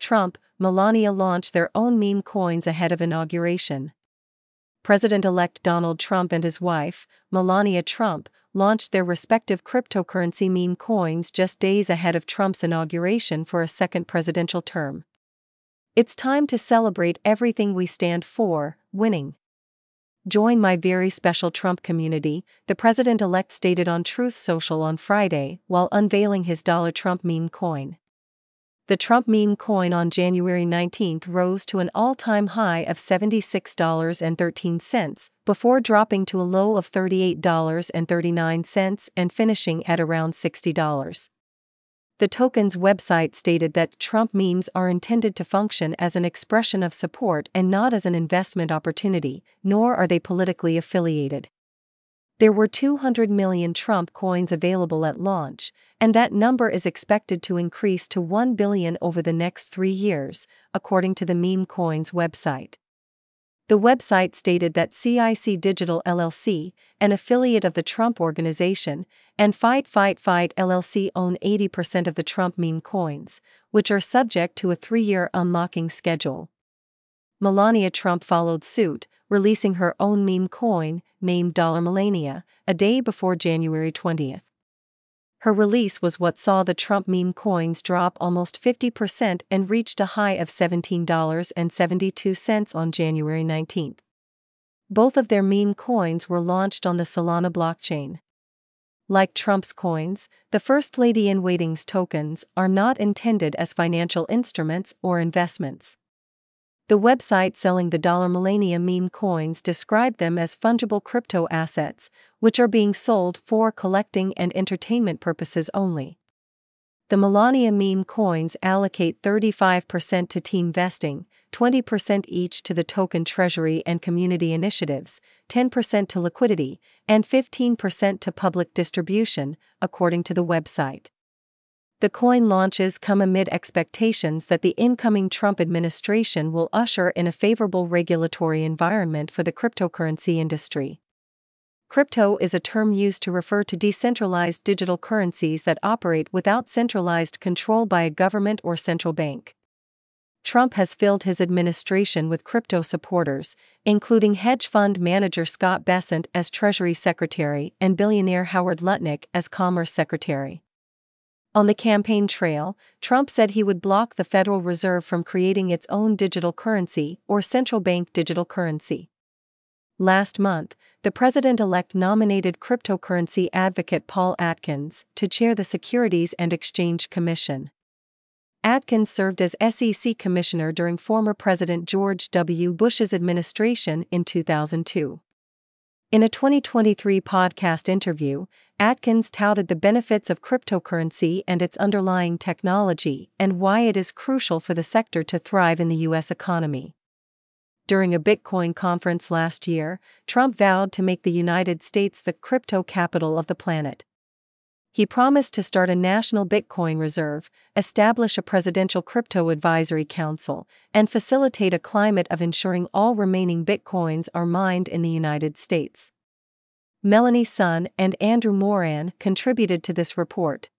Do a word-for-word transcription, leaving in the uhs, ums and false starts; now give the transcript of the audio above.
Trump, Melania launch their own meme coins ahead of inauguration. President-elect Donald Trump and his wife, Melania Trump, launched their respective cryptocurrency meme coins just days ahead of Trump's inauguration for a second presidential term. It's time to celebrate everything we stand for, winning. Join my very special Trump community, the president-elect stated on Truth Social on Friday while unveiling his Dollar Trump meme coin. The Trump meme coin on January nineteenth rose to an all-time high of seventy-six dollars and thirteen cents, before dropping to a low of thirty-eight dollars and thirty-nine cents and finishing at around sixty dollars. The token's website stated that Trump memes are intended to function as an expression of support and not as an investment opportunity, nor are they politically affiliated. There were two hundred million Trump coins available at launch, and that number is expected to increase to one billion over the next three years, according to the Meme Coins website. The website stated that C I C Digital L L C, an affiliate of the Trump Organization, and Fight Fight Fight L L C own eighty percent of the Trump meme coins, which are subject to a three-year unlocking schedule. Melania Trump followed suit, releasing her own meme coin, named Dollar Melania, a day before January twentieth. Her release was what saw the Trump meme coins drop almost fifty percent and reached a high of seventeen dollars and seventy-two cents on January nineteenth. Both of their meme coins were launched on the Solana blockchain. Like Trump's coins, the First Lady-in-Waiting's tokens are not intended as financial instruments or investments. The website selling the Dollar Melania meme coins described them as fungible crypto assets, which are being sold for collecting and entertainment purposes only. The Melania meme coins allocate thirty-five percent to team vesting, twenty percent each to the token treasury and community initiatives, ten percent to liquidity, and fifteen percent to public distribution, according to the website. The coin launches come amid expectations that the incoming Trump administration will usher in a favorable regulatory environment for the cryptocurrency industry. Crypto is a term used to refer to decentralized digital currencies that operate without centralized control by a government or central bank. Trump has filled his administration with crypto supporters, including hedge fund manager Scott Bessent as Treasury Secretary and billionaire Howard Lutnick as Commerce Secretary. On the campaign trail, Trump said he would block the Federal Reserve from creating its own digital currency or central bank digital currency. Last month, the president-elect nominated cryptocurrency advocate Paul Atkins to chair the Securities and Exchange Commission. Atkins served as S E C commissioner during former President George W. Bush's administration in two thousand two. In a twenty twenty-three podcast interview, Atkins touted the benefits of cryptocurrency and its underlying technology and why it is crucial for the sector to thrive in the U S economy. During a Bitcoin conference last year, Trump vowed to make the United States the crypto capital of the planet. He promised to start a national Bitcoin reserve, establish a presidential crypto advisory council, and facilitate a climate of ensuring all remaining Bitcoins are mined in the United States. Melanie Sun and Andrew Moran contributed to this report.